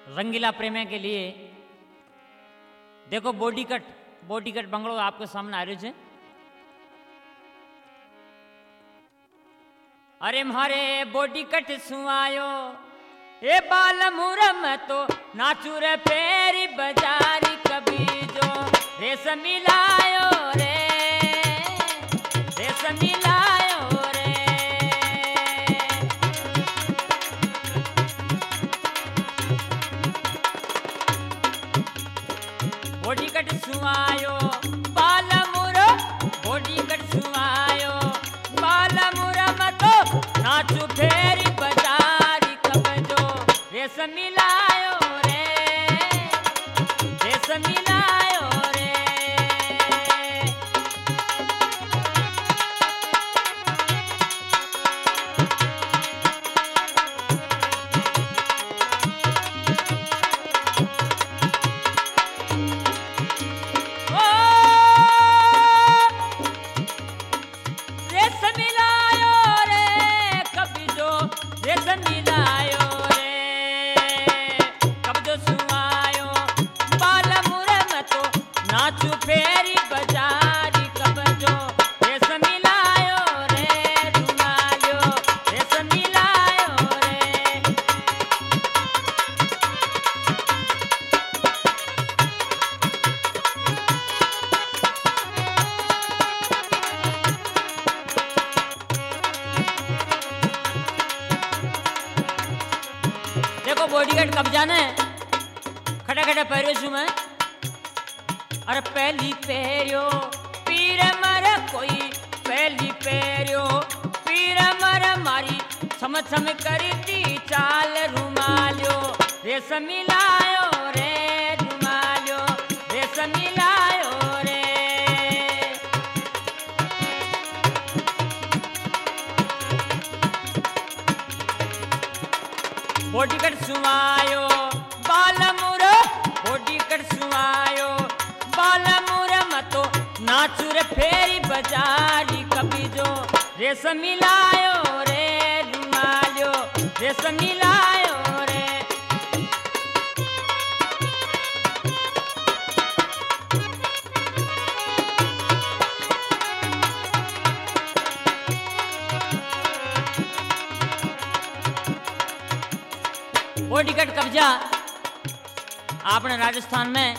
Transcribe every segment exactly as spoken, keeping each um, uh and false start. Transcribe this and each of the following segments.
रंगीला प्रेम के लिए देखो body cut body cut bungalow आपके सामने आ रही है। अरे मारे बॉडी कट सुआयो ए बाल मुरम तो नाचू रे फेरी बाजारी कभी जो रेस मिलायो रे रेस मिलायो रे बॉडी कट सुआयो बाल मुर बॉडी कट सुआयो बाल मुरम तो नाचू फेरी बाजारी कभी जो रेस मिलायो रे रेस मिलायो रे ओ रेस मिलायो रे कभी जो रेस मिलायो नाचू फेरी बाजारी कब जो रेस मिलायो रे रुमालियो रेस मिलायो रे देखो बॉडीगार्ड कब जाना है खड़ा खड़ा पैरों छू मैं अरे पहली पैरियो पीर मर कोई पहली पैरियो पीर मर मारी सम सम करती चाल रुमालियो रेस मिलायो रे रुमालियो रेस मिलायो रे बॉडी कट सुआयो बाल मुर बॉडी कट सुआयो बाल मुरम तो नाचू रे फेरी बाजारी कभी जो रेस मिलायो रे रुमालियो रेस मिलायो रे बॉडीगार्ड कब्जा आपने राजस्थान में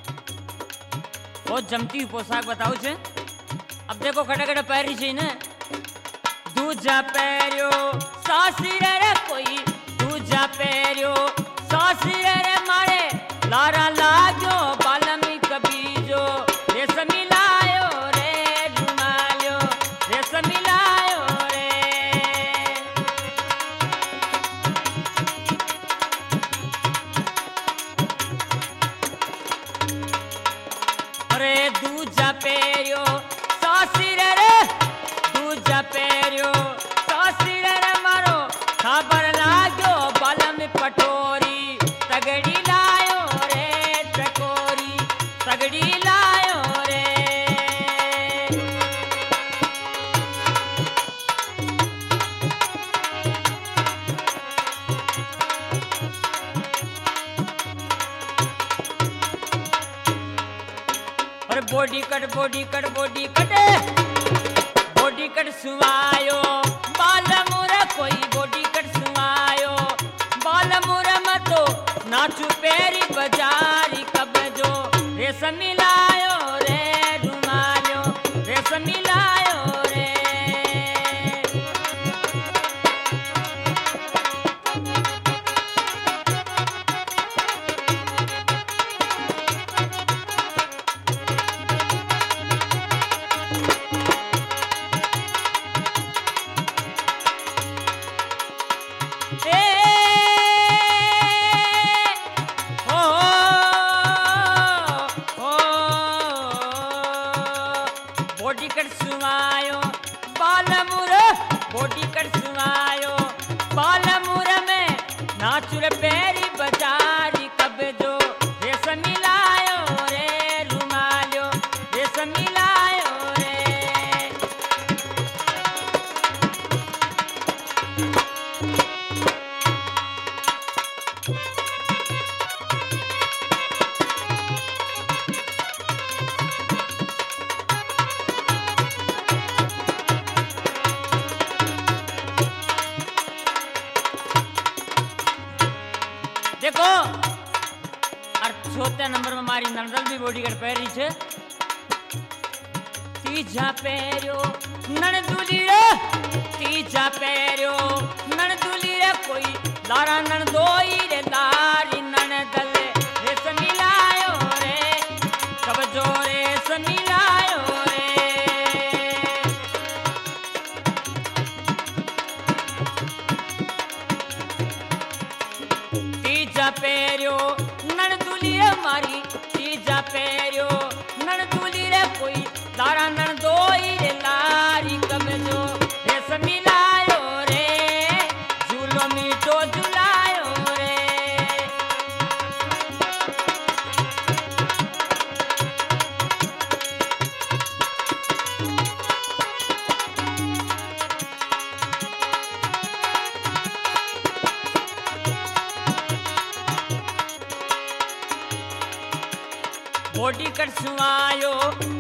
बहुत जमती हुई पोशाक बताऊ छे। अब देखो खड़े खड़े पैरी छे ने दूजा पैरियो सासी रे कोई दूजा पैरियो सासी रे मारे लारा लाग्यो बालमी कभी जो रेस मिलायो रे रुमालियो रेस मिलायो रे अरे दूजा पेरियो सासी रे दूजा पेरियो सासी रे मारो खबर लाग्यो बालम पटोरी तगड़ी लायो रे टकोरी तगड़ी लायो रे और body cut body cut body cut body cut सुआयो बाल मुर कोई बॉडी कट सुआयो बाल मुर मतो नाचू पेरी बाजारी कब जो रेस मिलायो रे रुमालियो रेस मिलायो रे बॉडी कट सुआयो बाल मुर बॉडी कट सुआयो बाल मुर में नाचू रे पेरी बाजारी कब जो रेस मिलायो रे रुमालियो रेस मिलायो रे पैरियो और चौथे नंबर में मारी नंदल भी बॉडीगार्ड पैरी छे तीजा पैरियो ननदुली रे तीजा पैरियो ननदुली रे कोई दारा नन दोई रे दारी ननदल रे समिलायो रे कब जोरे समिलायो रे तीजा पैरियो ननदुली रे मारी तीजा पैरियो ननदुली रे कोई दारा नन दोई रे लारी कब जो रे समिलायो रे झूलो मीठो झुलायो रे बॉडी कर सुआयो